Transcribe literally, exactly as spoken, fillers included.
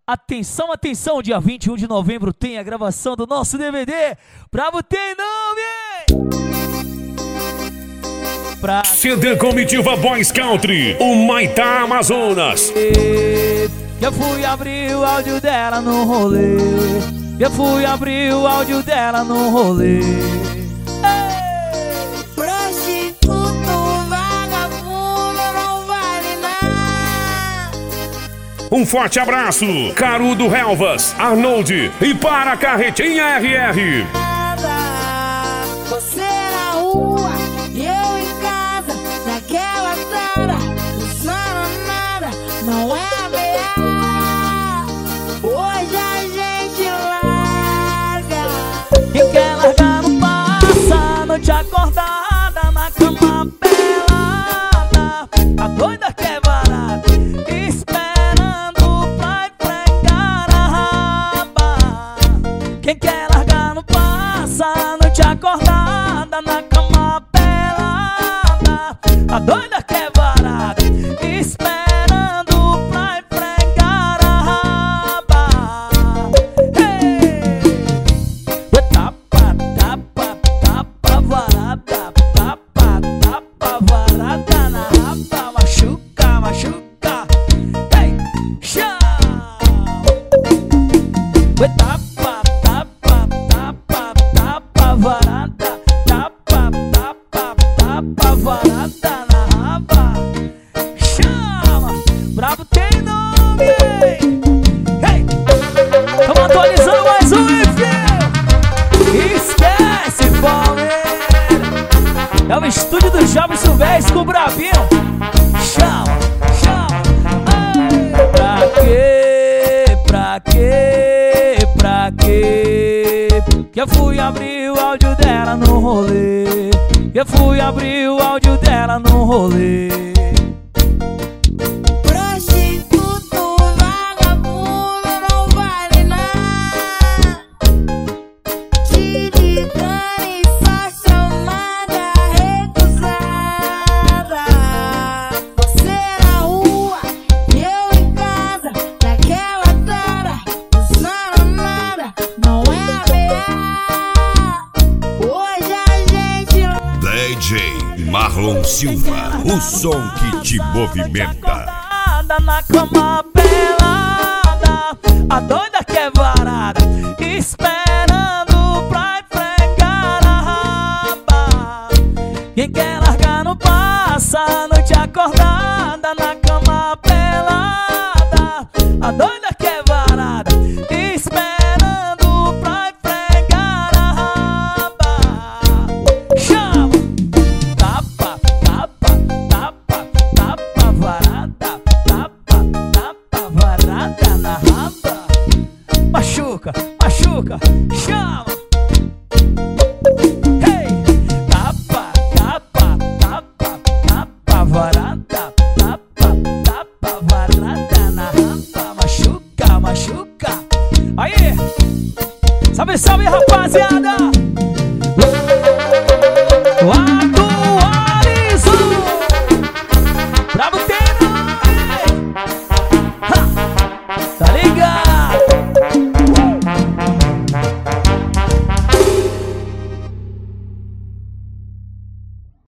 Atenção, atenção, dia vinte e um de novembro tem a gravação do nosso D V D Brabo Tem Nome! Pra Fedã Comitiva Boys Country, o Maitá Amazonas. Eu fui abrir o áudio dela no rolê. Eu fui abrir o áudio dela no rolê. Um forte abraço, Carudo Relvas, Arnold e para a Carretinha R R. Você na rua e eu em casa, naquela tara, usando nada, não é ameaça. Hoje a gente larga. Quem quer largar não passa, noite acordada na cama pelada. A doida quer barato, quem quer largar não passa, noite acordada na cama pelada. A doida quer barato, esperando pra enfrentar a raba. Hey! Tapa, tapa, tapa, varada, tapa, tapa, varada na raba. Machuca, machuca, hey! Chá! Tapa, varada, tapa, tapa, tapa, varada na raba. Chama, Brabo Tem Nome. Hey, tamo atualizando mais um, enfim. Esquece, Palmeiras. É o estúdio do Jovem Silvestre com o Brabinho. Chama, chama. Ai, pra quê, pra quê, pra quê? Que eu fui abrir o áudio dela no rolê. Eu fui abrir o áudio dela no rolê. Prostituto, vagabundo, não vale nada. Te ligando só chamada recusada. Você na rua e eu em casa, naquela tara, usando nada, não é D J Marlon Silva, o som que te movimenta. Na cama pelada, a doida quer varada, esperando pra enfrentar a raba. Quem quer largar não passa, noite acordada na cama pelada. A doida quer varada, esperando pra enfrentar a raba. Chama! Tapa, tapa, tapa, tapa, varada, tapa, tapa, varada na raba. Machuca, machuca, chama! Hey! Tapa, tapa, tapa, tapa, varada, tapa, tapa, varada na raba. Machuca, machuca. Aí! Salve, salve, rapaziada!